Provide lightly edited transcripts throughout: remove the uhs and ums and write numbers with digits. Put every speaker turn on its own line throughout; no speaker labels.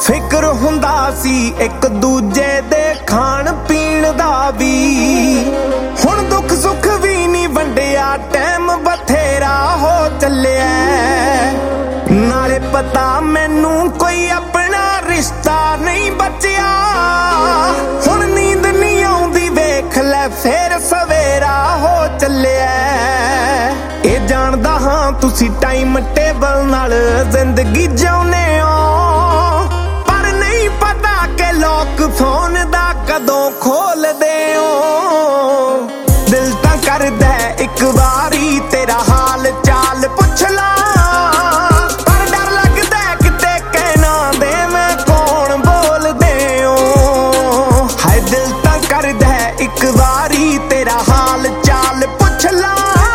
फिक्र हुंदा सी एक दूजे दे खाण पीण दा भी। हुण दुख सुख भी नहीं वंडिया टाइम बथेरा हो चलिया। नाले पता मैनू कोई अपना रिश्ता नहीं बचिया। हुण नींद नहीं आउंदी वेख लै फिर सवेरा हो चलिया। ये जानदा हां तुसी टाइम टेबल नाल जिंदगी जिउने हो, पर नहीं पता के लॉक फोन दा कदों खोल दे हो। दिल तां करदा एक बारी तेरा हाल चाल पुछ ला, पर डर लगदा किते कहना दे मैं कौन बोल दे हो। हाय दिल तां करदा एक बारी तेरा हाल चाल पुछ ला,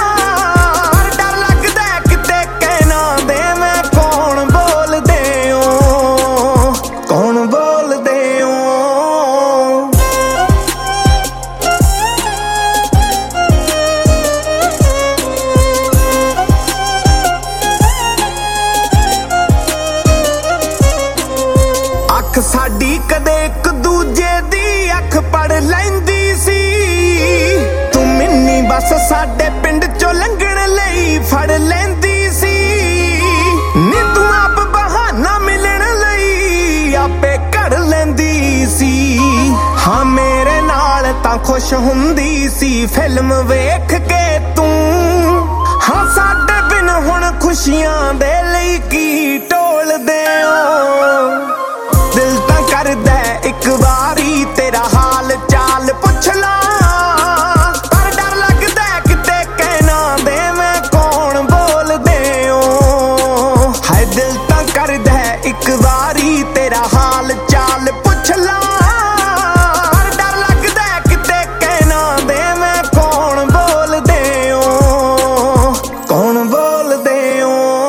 साडी कदे एक दूजे दी अख पढ़ लैंदी सी। तू मिन्नी बस साडे पिंड चो लंघण लई फड़ लैंदी सी। नी तू आप बहाना मिलण लई आपे कढ़ लैंदी सी। हाँ मेरे नाल तां खुश हुंदी सी फिल्म वेख के तू। हाँ साडे बिन हुण खुशियां दे लई की टोल दे ओ। दिल तां करदा एक बारी तेरा हाल चाल पुछ ला, पर डर लगदा किते कहना दे मैं कौन बोल दे हो। हाय दिल तां करदा एक बारी तेरा हाल चाल पुछ ला, पर डर लगदा किते कहना दे मैं कौन बोल दे हो। कौन बोल दे हो।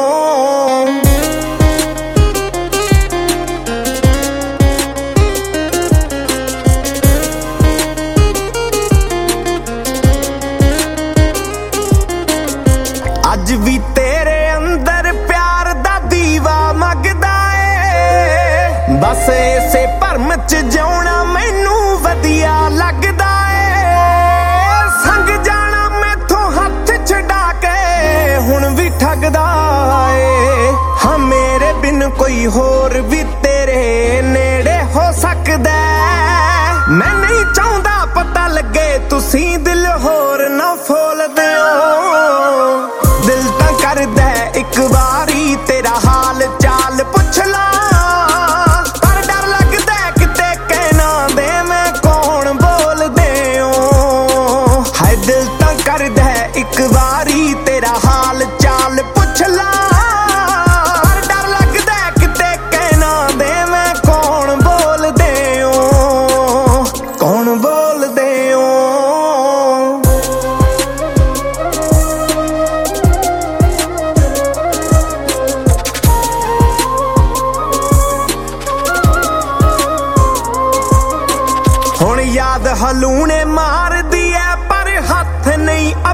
अज भी तेरे अंदर प्यार दा दीवा मगदा ए। बस इसे भरम च जिउणा मैनू वधिया लगदा ए। संग जाना मैथों हथ छड़ा के हुण भी ठगदा ए। हाँ मेरे बिन कोई होर भी तेरे नेड़े हो सकदा। मैं नहीं चाहुंदा पता लगे तुसी दिल होर ना फोल दिओ। दिल तां करदा एक बारी तेरा हाल चाल पुछ ला, पर डर लगदा किते कहना दे मैं कौन बोल दे हो। हाय दिल तां करदा एक बारी तेरा हाल चाल पुछ ला, पर डर लगदा किते कहना दे मैं कौन बोल दे हो। कौन बोल दे हो। हुण याद हलूने मार दी है पर हथ नहीं